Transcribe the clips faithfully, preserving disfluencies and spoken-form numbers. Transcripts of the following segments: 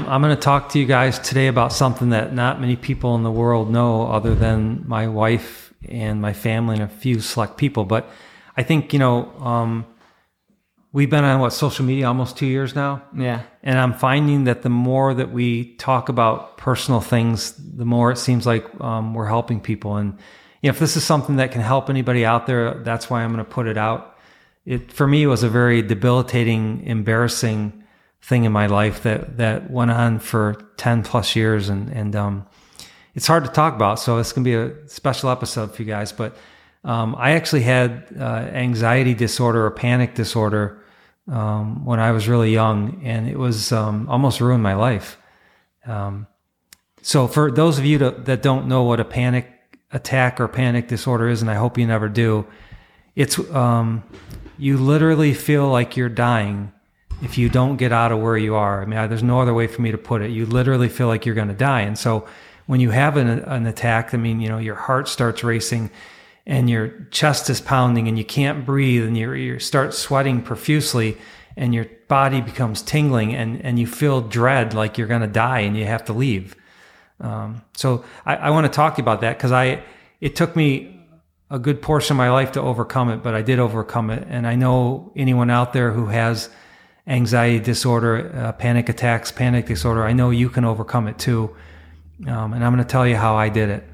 I'm going to talk to you guys today about something that not many people in the world know other than my wife and my family and a few select people. But I think, you know, um, we've been on, what, social media almost two years now? Yeah. And I'm finding that the more that we talk about personal things, the more it seems like um, we're helping people. And you know, if this is something that can help anybody out there, that's why I'm going to put it out. It, for me, it was a very debilitating, embarrassing thing in my life that, that went on for ten plus years. And, and, um, it's hard to talk about. So it's going to be a special episode for you guys. But, um, I actually had, uh, anxiety disorder or panic disorder, um, when I was really young, and it was, um, almost ruined my life. Um, so for those of you to, that don't know what a panic attack or panic disorder is, and I hope you never do, it's, um, you literally feel like you're dying if you don't get out of where you are. I mean, I, there's no other way for me to put it. You literally feel like you're going to die. And so when you have an, an attack, I mean, you know, your heart starts racing and your chest is pounding and you can't breathe and you you start sweating profusely and your body becomes tingling and, and you feel dread like you're going to die and you have to leave. Um, so I, I want to talk to you about that because I, it took me a good portion of my life to overcome it, but I did overcome it. And I know anyone out there who has anxiety disorder, uh, panic attacks, panic disorder, I know you can overcome it too. Um, and I'm going to tell you how I did it.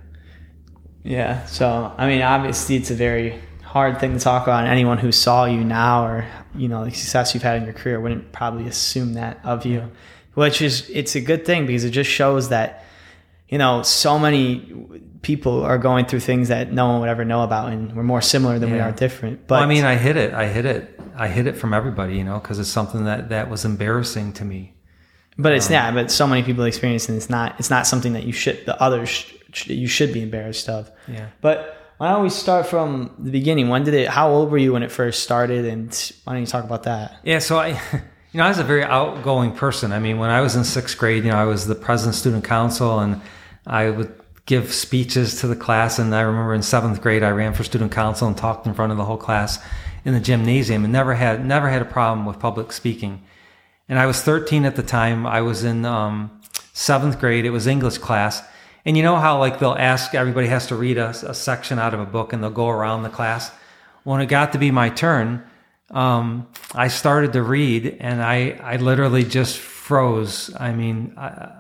Yeah. So, I mean, obviously it's a very hard thing to talk about. Anyone who saw you now or, you know, the success you've had in your career wouldn't probably assume that of you, which is, it's a good thing because it just shows that, you know, so many people are going through things that no one would ever know about, and we're more similar than yeah. we are different. But well, I mean, I hid it. I hid it. I hid it from everybody, you know, because it's something that, that was embarrassing to me. But it's um, yeah. But so many people experience, and it's not. It's not something that you should. The others sh- you should be embarrassed of. Yeah. But why don't we start from the beginning? When did it? How old were you when it first started? And why don't you talk about that? Yeah. So I, you know, I was a very outgoing person. I mean, when I was in sixth grade, you know, I was the president of student council, and I would give speeches to the class. And I remember in seventh grade, I ran for student council and talked in front of the whole class in the gymnasium, and never had never had a problem with public speaking. And I was thirteen at the time. I was in um, seventh grade. It was English class. And you know how like they'll ask, everybody has to read a, a section out of a book and they'll go around the class. When it got to be my turn, um, I started to read and I, I literally just froze. I mean, I,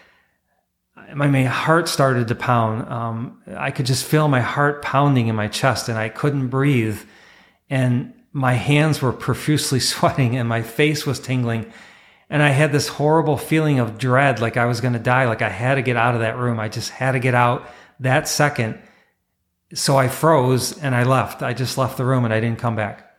my, my heart started to pound. Um, I could just feel my heart pounding in my chest and I couldn't breathe. And my hands were profusely sweating and my face was tingling. And I had this horrible feeling of dread, like I was going to die, like I had to get out of that room. I just had to get out that second. So I froze and I left. I just left the room and I didn't come back.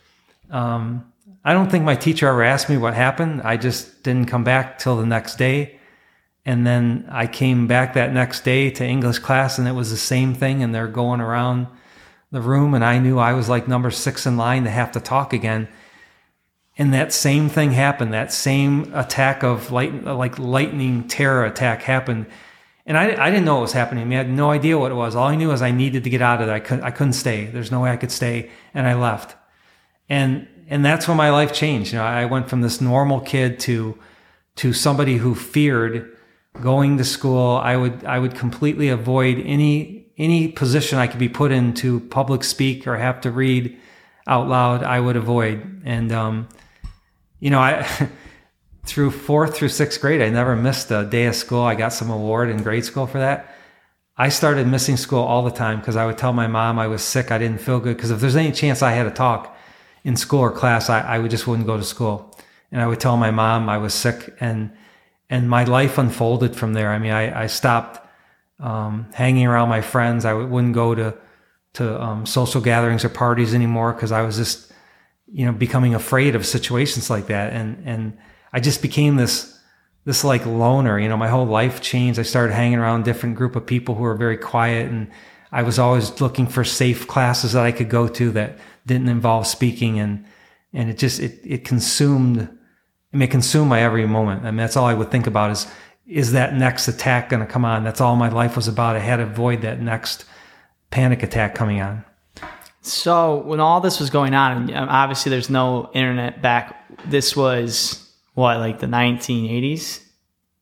Um, I don't think my teacher ever asked me what happened. I just didn't come back till the next day. And then I came back that next day to English class and it was the same thing. And they're going around the room and I knew I was like number six in line to have to talk again. And that same thing happened. That same attack of light, like lightning terror attack happened. And I, I didn't know what was happening. I mean, I had no idea what it was. All I knew was I needed to get out of there. I couldn't, I couldn't stay. There's no way I could stay. And I left. And, and that's when my life changed. You know, I went from this normal kid to, to somebody who feared going to school. I would, I would completely avoid any, any position I could be put in to public speak or have to read out loud. I would avoid. And, um, you know, I, through fourth through sixth grade, I never missed a day of school. I got some award in grade school for that. I started missing school all the time because I would tell my mom I was sick. I didn't feel good. Because if there's any chance I had to talk in school or class, I, I would just wouldn't go to school. And I would tell my mom I was sick. And, and my life unfolded from there. I mean, I, I stopped, um, hanging around my friends. I wouldn't go to, to, um, social gatherings or parties anymore because I was just, you know, becoming afraid of situations like that. And, and I just became this, this like loner, you know, my whole life changed. I started hanging around a different group of people who were very quiet. And I was always looking for safe classes that I could go to that didn't involve speaking. And, and it just, it, it consumed, I mean, it consumed my every moment. I mean, that's all I would think about is, is that next attack going to come on? That's all my life was about. I had to avoid that next panic attack coming on. So when all this was going on, and obviously there's no internet back, this was what, like the nineteen eighties?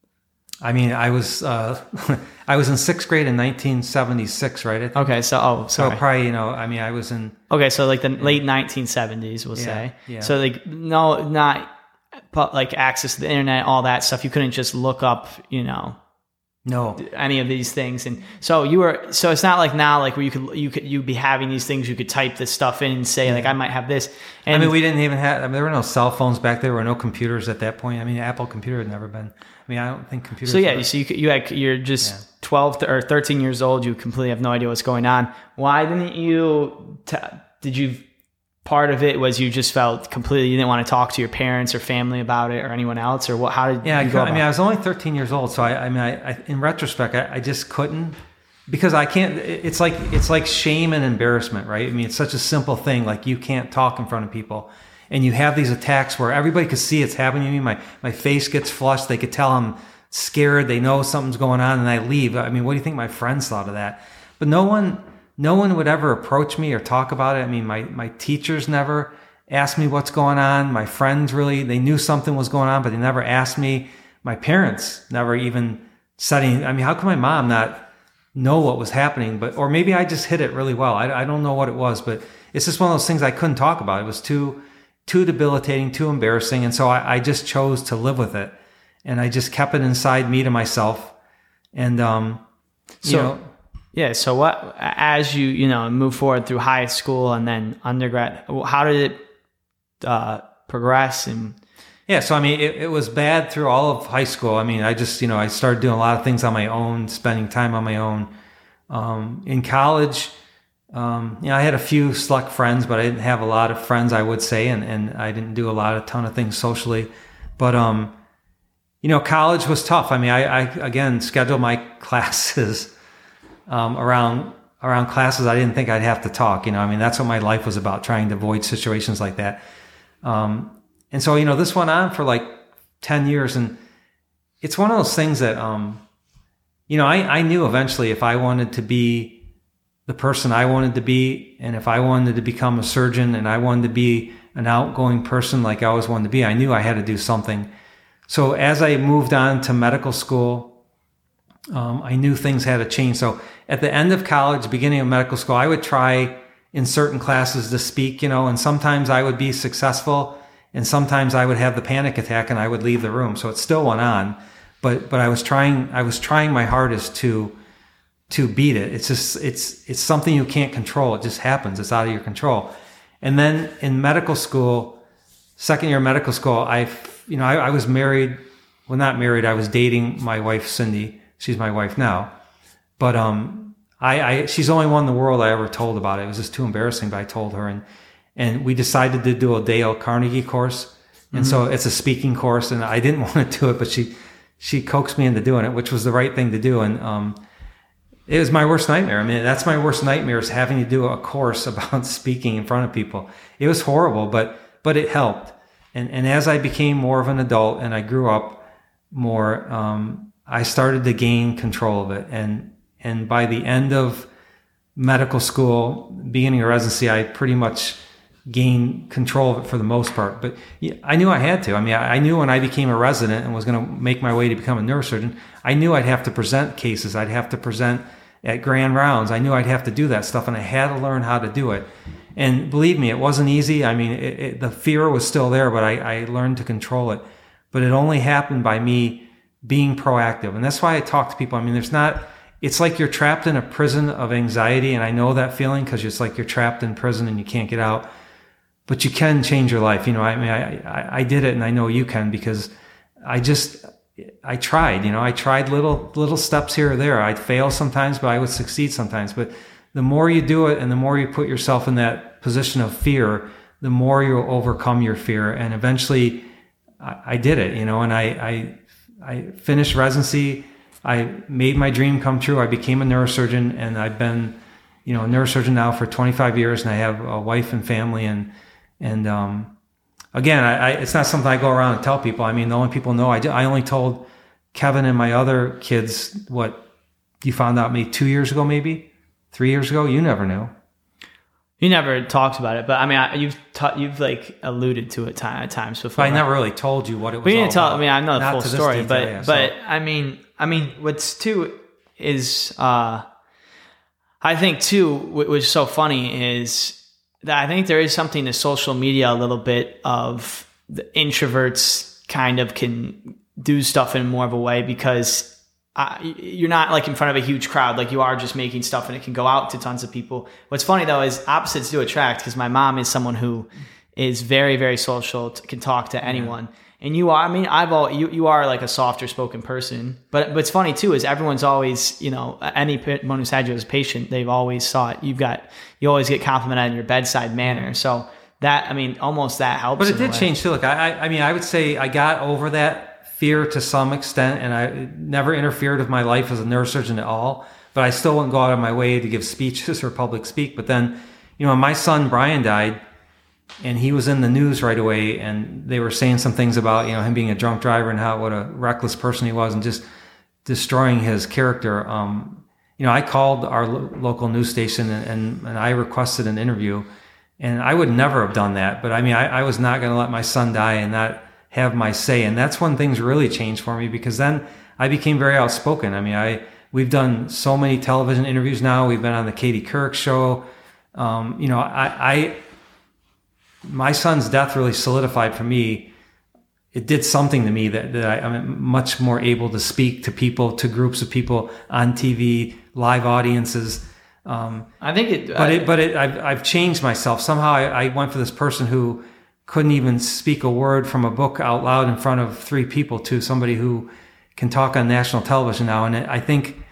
I mean, I was uh, I was in sixth grade in nineteen seventy-six, right? Okay, so oh, sorry. So probably, you know, I mean, I was in. Okay, so like the late nineteen seventies, we'll Yeah, say. yeah. So like no, not but like access to the internet, all that stuff. You couldn't just look up, you know, No. any of these things. And so you were, so it's not like now, like where you could, you could, you'd be having these things, you could type this stuff in and say like, I might have this. And I mean, we didn't even have, I mean, there were no cell phones back there. There were no computers at that point. I mean, Apple computer had never been, I mean, I don't think computers. So yeah, were, so you, could- you had, you're just Yeah. twelve to, or thirteen years old. You completely have no idea what's going on. Why didn't you, t- did you, part of it was you just felt completely, you didn't want to talk to your parents or family about it or anyone else, or what, how did Yeah, I, you cou- go I about mean, it? I was only thirteen years old. So I, I mean, I, I in retrospect, I, I just couldn't, because I can't, it's like, it's like shame and embarrassment, right? I mean, it's such a simple thing. Like you can't talk in front of people. And you have these attacks where everybody could see it's happening to me. My, my face gets flushed. They could tell I'm scared. They know something's going on and I leave. I mean, what do you think my friends thought of that? But no one, no one would ever approach me or talk about it. I mean, my, my teachers never asked me what's going on. My friends really, they knew something was going on, but they never asked me. My parents never even said anything. I mean, how can my mom not know what was happening? But, or maybe I just hid it really well. I, I don't know what it was, but it's just one of those things I couldn't talk about. It was too, too debilitating, too embarrassing. And so I, I just chose to live with it. And I just kept it inside me to myself. And, um, you So- know, Yeah. So what, as you, you know, move forward through high school and then undergrad, how did it uh, progress? And yeah, so I mean, it, it was bad through all of high school. I mean, I just, you know, I started doing a lot of things on my own, spending time on my own. Um, in college, um, you know, I had a few select friends, but I didn't have a lot of friends, I would say, and, and I didn't do a lot, a ton of things socially. But, um, you know, college was tough. I mean, I, I again, scheduled my classes um, around around classes I didn't think I'd have to talk. You know, I mean, that's what my life was about, trying to avoid situations like that. Um, and so, you know, this went on for like ten years. And it's one of those things that, um, you know, I, I knew eventually if I wanted to be the person I wanted to be, and if I wanted to become a surgeon and I wanted to be an outgoing person like I always wanted to be, I knew I had to do something. So as I moved on to medical school, um, I knew things had to change. So at the end of college, beginning of medical school, I would try in certain classes to speak, you know, and sometimes I would be successful and sometimes I would have the panic attack and I would leave the room. So it still went on, but, but I was trying, I was trying my hardest to, to beat it. It's just, it's, it's something you can't control. It just happens. It's out of your control. And then in medical school, second year of medical school, I, you know, I, I was married, well, not married. I was dating my wife, Cindy. She's my wife now, but, um, I, I, she's the only one in the world I ever told about it. It was just too embarrassing, but I told her, and, and we decided to do a Dale Carnegie course. And mm-hmm. so it's a speaking course, and I didn't want to do it, but she, she coaxed me into doing it, which was the right thing to do. And, um, it was my worst nightmare. I mean, that's my worst nightmare, is having to do a course about speaking in front of people. It was horrible, but, but it helped. And, and as I became more of an adult and I grew up more, um, I started to gain control of it. And, and by the end of medical school, beginning of residency, I pretty much gained control of it for the most part. But yeah, I knew I had to. I mean, I, I knew when I became a resident and was going to make my way to become a neurosurgeon, I knew I'd have to present cases. I'd have to present at grand rounds. I knew I'd have to do that stuff, and I had to learn how to do it. And believe me, it wasn't easy. I mean, it, it, the fear was still there, but I, I learned to control it. But it only happened by me being proactive. And that's why I talk to people. I mean, there's not, it's like you're trapped in a prison of anxiety. And I know that feeling, because it's like you're trapped in prison and you can't get out. But you can change your life. You know, I mean, I, I, I did it, and I know you can, because I just, I tried, you know, I tried little, little steps here or there. I'd fail sometimes, but I would succeed sometimes. But the more you do it and the more you put yourself in that position of fear, the more you'll overcome your fear. And eventually I, I did it, you know, and I, I, I finished residency. I made my dream come true. I became a neurosurgeon, and I've been, you know, a neurosurgeon now for twenty-five years, and I have a wife and family. And, and, um, again, I, I, it's not something I go around and tell people. I mean, the only people know, I, I only told Kevin and my other kids what you found out me two years ago, maybe three years ago. You never knew. You never talked about it, but I mean, I, you've ta- you've like alluded to it time, at times before. But I never really told you what it was. But you all didn't tell. about. I mean, I know the Not full to this story, detail, but yeah, but so. I mean, I mean, what's too is uh, I think too, what was so funny is that I think there is something to social media a little bit of the introverts kind of can do stuff in more of a way because. Uh, you're not like in front of a huge crowd, like you are just making stuff and it can go out to tons of people. What's funny though is opposites do attract, because my mom is someone who is very, very social, t- can talk to anyone. Yeah. And you are, I mean, I've all, you, you are like a softer spoken person, but what's funny too is everyone's always, you know, anyone who's had you as a patient, they've always thought you've got, you always get complimented in your bedside manner. So that, I mean, almost that helps. But it did change too. Look, I, I mean, I would say I got over that fear to some extent, and I it never interfered with my life as a neurosurgeon at all, but I still wouldn't go out of my way to give speeches or public speak. But then, you know, my son Brian died, and he was in the news right away, and they were saying some things about, you know, him being a drunk driver and how what a reckless person he was and just destroying his character. Um, you know, I called our lo- local news station and, and, and I requested an interview, and I would never have done that. But I mean, I, I was not going to let my son die and not have my say. And that's when things really changed for me, because then I became very outspoken. I mean, I, we've done so many television interviews now. We've been on the Katie Couric show. Um, you know, I, I, my son's death really solidified for me. It did something to me that, that I, I'm much more able to speak to people, to groups of people on T V, live audiences. Um, I think it, but I, it, but it, I've, I've changed myself. Somehow I, I went for this person who couldn't even speak a word from a book out loud in front of three people to somebody who can talk on national television now. And I think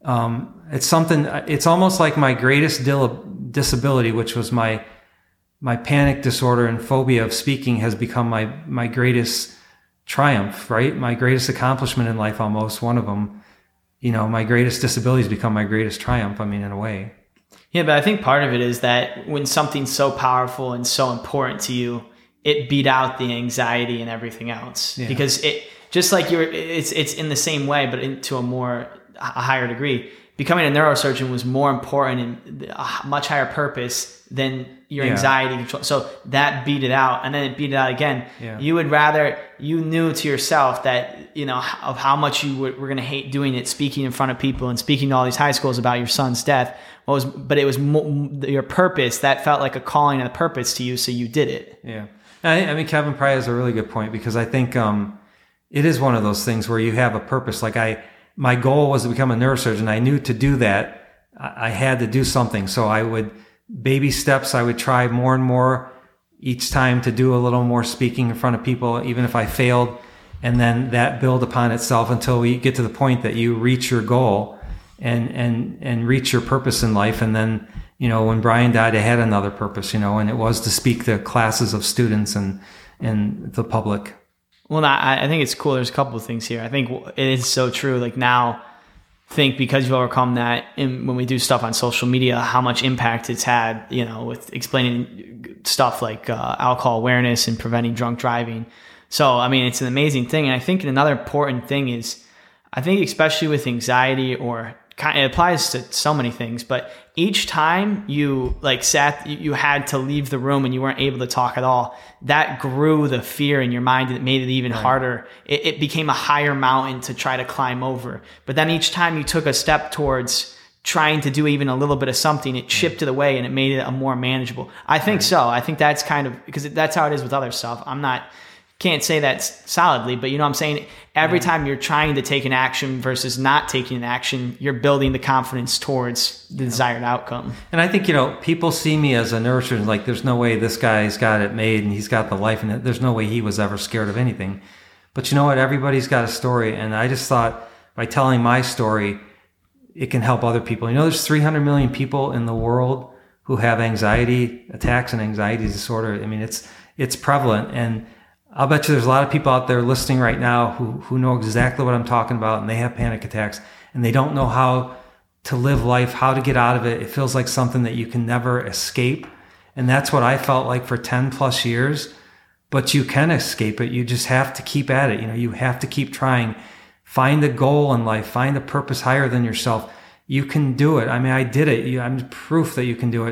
um, it's something, it's almost like my greatest dil- disability, which was my my panic disorder and phobia of speaking, has become my, my greatest triumph, right? My greatest accomplishment in life, almost one of them. You know, my greatest disability has become my greatest triumph, I mean, in a way. Yeah, but I think part of it is that when something's so powerful and so important to you, it beat out the anxiety and everything else. Yeah. Because it, just like you're, it's it's in the same way, but in, to a more a higher degree. Becoming a neurosurgeon was more important and a much higher purpose than your yeah. anxiety control. So that beat it out, and then it beat it out again. Yeah. You would rather, you knew to yourself that, you know, of how much you were, were going to hate doing it, speaking in front of people and speaking to all these high schools about your son's death. What was, but it was mo- your purpose that felt like a calling and a purpose to you, so you did it. Yeah. I, I mean, Kevin probably has a really good point, because I think um, it is one of those things where you have a purpose. Like I, my goal was to become a neurosurgeon. I knew to do that, I, I had to do something. So I would, baby steps, I would try more and more each time to do a little more speaking in front of people, even if I failed. And then that build upon itself until we get to the point that you reach your goal and, and, and reach your purpose in life. And then, you know, when Brian died, I had another purpose, you know, and it was to speak to classes of students and, and the public. Well, I, I think it's cool. There's a couple of things here. I think it is so true. Like now, think because you've overcome that, and when we do stuff on social media, how much impact it's had, you know, with explaining stuff like uh, alcohol awareness and preventing drunk driving. So, I mean, it's an amazing thing. And I think another important thing is, I think especially with anxiety, or it applies to so many things, but each time you like sat, you had to leave the room and you weren't able to talk at all, that grew the fear in your mind, and it made it even right. harder. It, it became a higher mountain to try to climb over. But then each time you took a step towards trying to do even a little bit of something, it chipped it away and it made it a more manageable. I think right. so. I think that's kind of, because that's how it is with other stuff. I'm not, can't say that solidly, but you know what I'm saying? Every time you're trying to take an action versus not taking an action, you're building the confidence towards the desired outcome. And I think, you know, people see me as a neurosurgeon, like there's no way this guy's got it made and he's got the life, and there's no way he was ever scared of anything. But you know what? Everybody's got a story. And I just thought by telling my story, it can help other people. You know, there's three hundred million people in the world who have anxiety attacks and anxiety disorder. I mean, it's, it's prevalent. And I'll bet you there's a lot of people out there listening right now who, who know exactly what I'm talking about, and they have panic attacks and they don't know how to live life, how to get out of it. It feels like something that you can never escape. And that's what I felt like for ten plus years, but you can escape it. You just have to keep at it. You know, you have to keep trying, find a goal in life, find a purpose higher than yourself. You can do it. I mean, I did it. I'm proof that you can do it.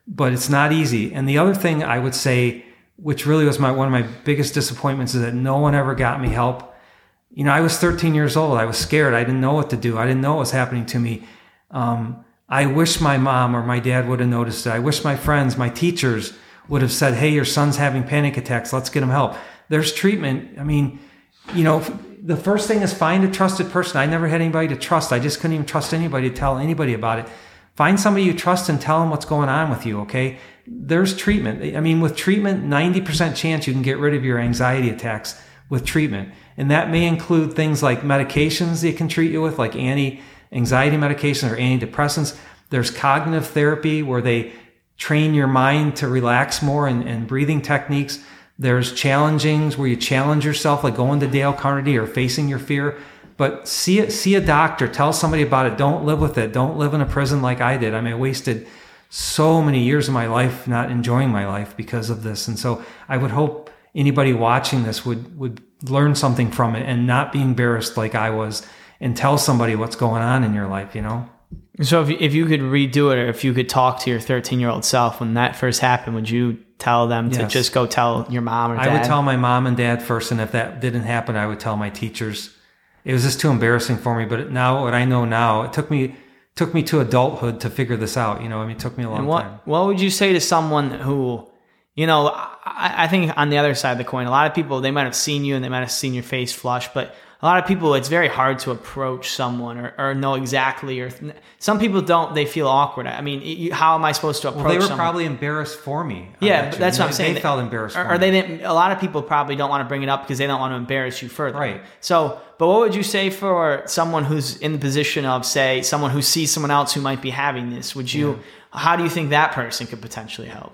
but it's not easy. And the other thing I would say, which really was my one of my biggest disappointments, is that no one ever got me help. You know, I was thirteen years old. I was scared. I didn't know what to do. I didn't know what was happening to me. Um, I wish my mom or my dad would have noticed it. I wish my friends, my teachers would have said, hey, your son's having panic attacks. Let's get him help. There's treatment. I mean, you know, the first thing is find a trusted person. I never had anybody to trust. I just couldn't even trust anybody to tell anybody about it. Find somebody you trust and tell them what's going on with you, okay? There's treatment. I mean, with treatment, ninety percent chance you can get rid of your anxiety attacks with treatment. And that may include things like medications they can treat you with, like anti-anxiety medications or antidepressants. There's cognitive therapy where they train your mind to relax more, and, and breathing techniques. There's challengings where you challenge yourself, like going to Dale Carnegie or facing your fear. But see it, see a doctor, tell somebody about it. Don't live with it. Don't live in a prison like I did. I mean, I wasted so many years of my life not enjoying my life because of this. And so I would hope anybody watching this would, would learn something from it and not be embarrassed like I was, and tell somebody what's going on in your life, you know? So if you, if you could redo it, or if you could talk to your thirteen-year-old self when that first happened, would you tell them to Yes. just go tell your mom or dad? I would tell my mom and dad first, and if that didn't happen, I would tell my teachers. It was just too embarrassing for me. But now, what I know now, it took me took me to adulthood to figure this out. You know, I mean, it took me a long And what, time. What would you say to someone who, you know, I, I think on the other side of the coin, a lot of people, they might have seen you and they might have seen your face flush, but a lot of people, it's very hard to approach someone or, or know exactly, or some people don't, they feel awkward. I mean, you, how am I supposed to approach Well, they were someone? probably embarrassed for me. I Yeah, bet but you. that's You what know, I'm saying. They felt embarrassed or, for or me. they didn't, a lot of people probably don't want to bring it up because they don't want to embarrass you further. Right. So, but what would you say for someone who's in the position of, say, someone who sees someone else who might be having this? Would you, Yeah. how do you think that person could potentially help?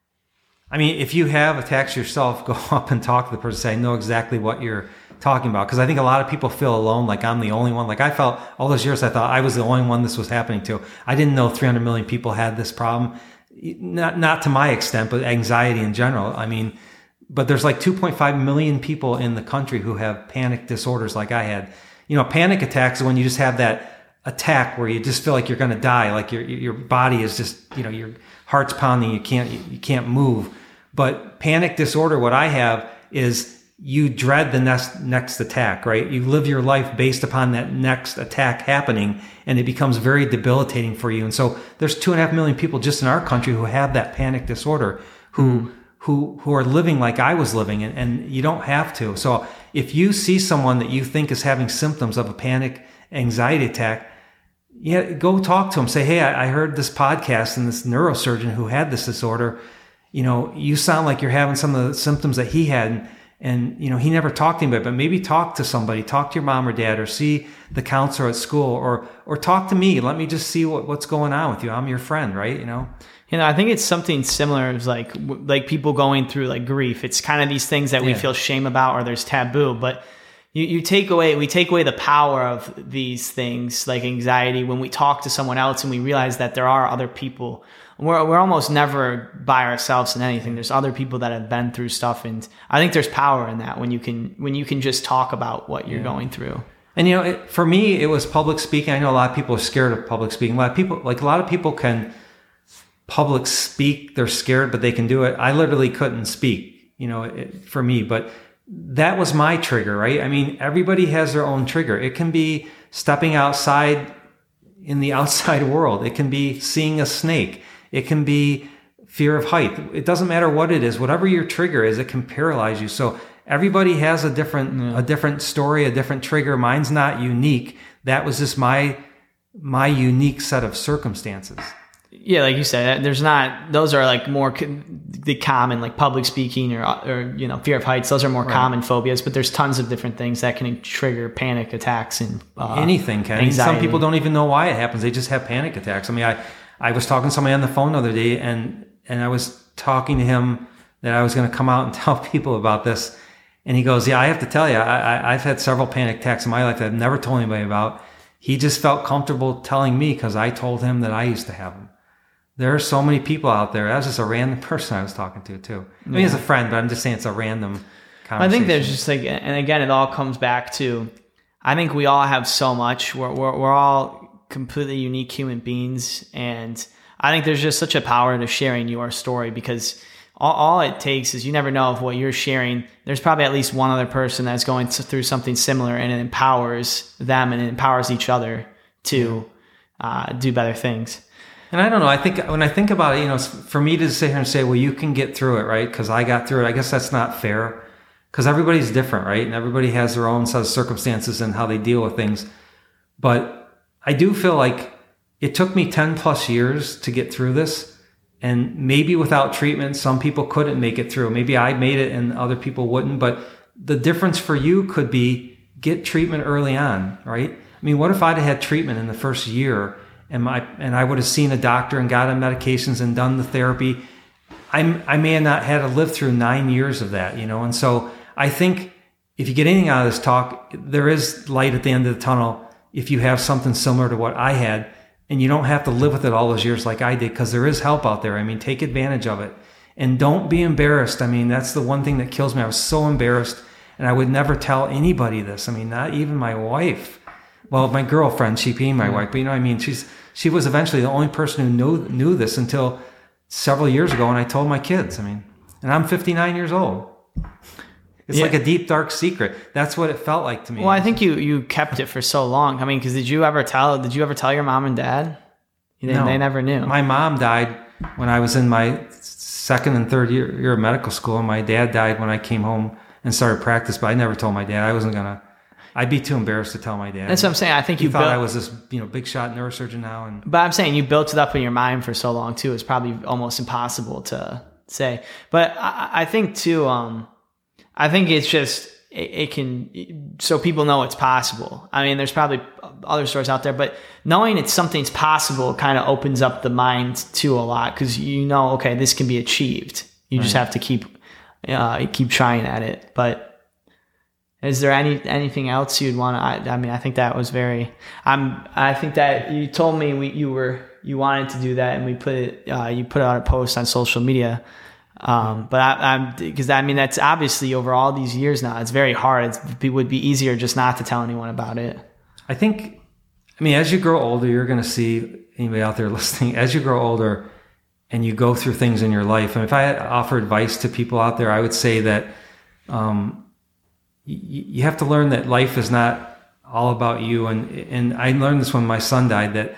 I mean, if you have attacks yourself, go up and talk to the person. Say, I know exactly what you're talking about. Because I think a lot of people feel alone, like I'm the only one. Like I felt all those years, I thought I was the only one this was happening to. I didn't know three hundred million people had this problem. Not, not to my extent, but anxiety in general. I mean, but there's like two point five million people in the country who have panic disorders like I had. You know, panic attacks is when you just have that attack where you just feel like you're going to die. Like your, your body is just, you know, your heart's pounding. You can't, you can't move. But panic disorder, what I have is you dread the next, next attack, right? You live your life based upon that next attack happening, and it becomes very debilitating for you. And so there's two and a half million people just in our country who have that panic disorder, who, mm. who, who are living like I was living, and, and you don't have to. So if you see someone that you think is having symptoms of a panic anxiety attack, yeah, go talk to them. Say, hey, I, I heard this podcast and this neurosurgeon who had this disorder. You know, you sound like you're having some of the symptoms that he had. And, and you know, he never talked to anybody, but maybe talk to somebody, talk to your mom or dad, or see the counselor at school, or, or talk to me. Let me just see what, what's going on with you. I'm your friend, right? You know? You know, I think it's something similar. It's like, like people going through like grief. It's kind of these things that we Yeah. feel shame about, or there's taboo, but you, you take away, we take away the power of these things like anxiety when we talk to someone else and we realize that there are other people. We're, we're almost never by ourselves in anything. There's other people that have been through stuff. And I think there's power in that when you can, when you can just talk about what you're yeah. going through. And, you know, it, for me, it was public speaking. I know a lot of people are scared of public speaking. A lot of people, like a lot of people can public speak. They're scared, but they can do it. I literally couldn't speak, you know, it, for me, but that was my trigger, right? I mean, everybody has their own trigger. It can be stepping outside in the outside world. It can be seeing a snake. It can be fear of height. It doesn't matter what it is. Whatever your trigger is, it can paralyze you. So everybody has a different, yeah. a different story, a different trigger. Mine's not unique. That was just my, my unique set of circumstances. Yeah, like you said, there's not, those are like more the common, like public speaking or, or you know, fear of heights. Those are more right. common phobias, but there's tons of different things that can trigger panic attacks and uh, anything can. Anxiety. Some people don't even know why it happens. They just have panic attacks. I mean, I, I was talking to somebody on the phone the other day, and, and I was talking to him that I was going to come out and tell people about this. And he goes, yeah, I have to tell you, I, I, I've had several panic attacks in my life that I've never told anybody about. He just felt comfortable telling me because I told him that I used to have them. There are so many people out there. That was just a random person I was talking to, too. I mean, yeah. as a friend, but I'm just saying it's a random conversation. I think there's just like, and again, it all comes back to, I think we all have so much. We're, we're, we're all completely unique human beings. And I think there's just such a power to sharing your story, because all, all it takes is, you never know if what you're sharing, there's probably at least one other person that's going to, through something similar, and it empowers them and it empowers each other to uh, do better things. And I don't know, I think when I think about it, you know, for me to sit here and say, well, you can get through it, right? Because I got through it. I guess that's not fair, because everybody's different, right? And everybody has their own set of circumstances and how they deal with things. But I do feel like it took me ten plus years to get through this. And maybe without treatment, some people couldn't make it through. Maybe I made it and other people wouldn't. But the difference for you could be get treatment early on, right? I mean, what if I'd had treatment in the first year and my and I would have seen a doctor and got on medications and done the therapy? I'm, I may have not had to live through nine years of that, you know? And so I think if you get anything out of this talk, there is light at the end of the tunnel if you have something similar to what I had, and you don't have to live with it all those years like I did, because there is help out there. I mean, take advantage of it. And don't be embarrassed. I mean, that's the one thing that kills me. I was so embarrassed, and I would never tell anybody this. I mean, not even my wife. Well, my girlfriend, she being my wife, but you know what I mean? She's, she was eventually the only person who knew, knew this until several years ago when I told my kids. I mean, and I'm fifty-nine years old. It's yeah. like a deep, dark secret. That's what it felt like to me. Well, I think you, you kept it for so long. I mean, because did you ever tell, did you ever tell your mom and dad? They, no. They never knew. My mom died when I was in my second and third year, year of medical school, and my dad died when I came home and started practice, but I never told my dad. I wasn't going to. I'd be too embarrassed to tell my dad. That's what I'm saying. I think he you thought built, I was this, you know, big shot neurosurgeon now. And but I'm saying you built it up in your mind for so long too. It's probably almost impossible to say. But I, I think too. Um, I think it's just it, it can so people know it's possible. I mean, there's probably other stories out there, but knowing it's something's possible kind of opens up the mind to a lot, because you know, okay, this can be achieved. You right. just have to keep uh, keep trying at it. But is there any anything else you'd want to? I, I mean, I think that was very. I'm. I think that you told me we, you were you wanted to do that, and we put it. Uh, you put out a post on social media. Um, but I, I'm because I mean that's obviously over all these years now. It's very hard. It's, it would be easier just not to tell anyone about it. I think. I mean, as you grow older, you're going to see anybody out there listening. As you grow older, and you go through things in your life, and if I had to offer advice to people out there, I would say that. Um, You have to learn that life is not all about you. And and I learned this when my son died, that,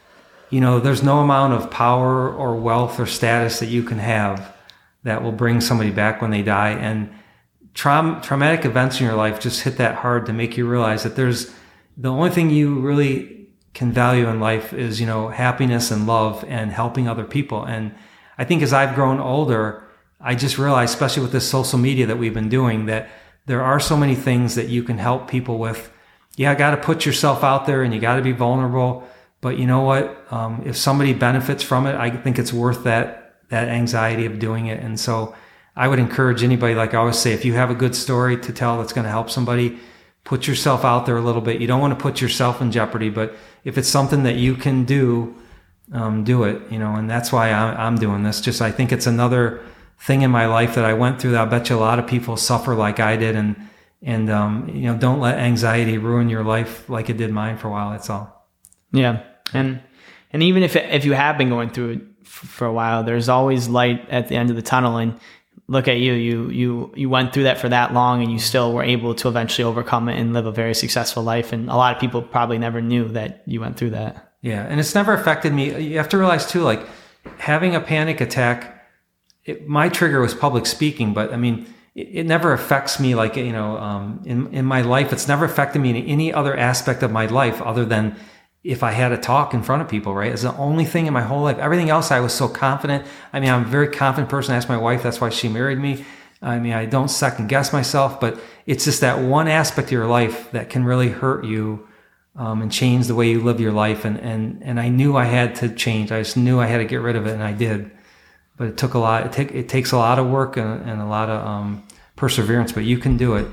you know, there's no amount of power or wealth or status that you can have that will bring somebody back when they die. And traum- traumatic events in your life just hit that hard to make you realize that there's the only thing you really can value in life is, you know, happiness and love and helping other people. And I think as I've grown older, I just realized, especially with this social media that we've been doing, that there are so many things that you can help people with. Yeah, got to put yourself out there and you got to be vulnerable. But you know what? Um, if somebody benefits from it, I think it's worth that that anxiety of doing it. And so I would encourage anybody, like I always say, if you have a good story to tell that's going to help somebody, put yourself out there a little bit. You don't want to put yourself in jeopardy, but if it's something that you can do, um, do it. You know, and that's why I'm, I'm doing this. Just I think it's another thing in my life that I went through that I bet you a lot of people suffer like I did. And, and, um, you know, don't let anxiety ruin your life like it did mine for a while. That's all. Yeah. And, and even if, if you have been going through it f- for a while, there's always light at the end of the tunnel. And look at you, you, you, you went through that for that long, and you still were able to eventually overcome it and live a very successful life. And a lot of people probably never knew that you went through that. Yeah. And it's never affected me. You have to realize too, like having a panic attack, It, my trigger was public speaking, but I mean, it, it never affects me like, you know, um, in, in my life, it's never affected me in any other aspect of my life other than if I had a talk in front of people, right? It's the only thing in my whole life. Everything else, I was so confident. I mean, I'm a very confident person. I asked my wife, that's why she married me. I mean, I don't second guess myself, but it's just that one aspect of your life that can really hurt you um, and change the way you live your life. And, and, and I knew I had to change. I just knew I had to get rid of it, and I did. But it took a lot. It, take, it takes a lot of work and, and a lot of um, perseverance. But you can do it.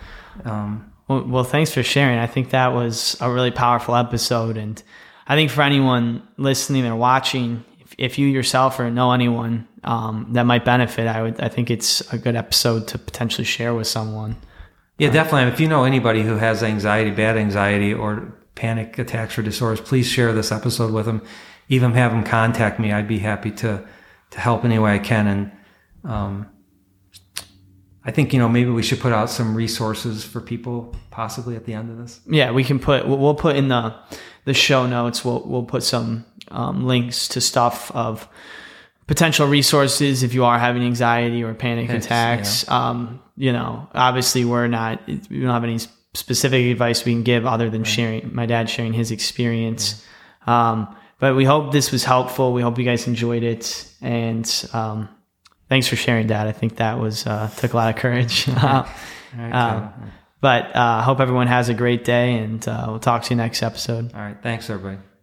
Um, well, well, thanks for sharing. I think that was a really powerful episode, and I think for anyone listening or watching, if, if you yourself or know anyone um, that might benefit, I would. I think it's a good episode to potentially share with someone. Yeah, definitely. If you know anybody who has anxiety, bad anxiety, or panic attacks or disorders, please share this episode with them. even have them contact me. I'd be happy to to help any way I can. And um, I think, you know, maybe we should put out some resources for people possibly at the end of this. Yeah, we can put, we'll put in the, the show notes, we'll, we'll put some um, links to stuff of potential resources if you are having anxiety or panic it's, attacks. Yeah. Um, you know, obviously we're not, we don't have any specific advice we can give other than right. sharing, my dad sharing his experience. Yeah. Um, but we hope this was helpful. We hope you guys enjoyed it. And, um, thanks for sharing that. I think that was, uh, took a lot of courage. uh, right, um, but, uh, hope everyone has a great day, and, uh, we'll talk to you next episode. All right. Thanks everybody.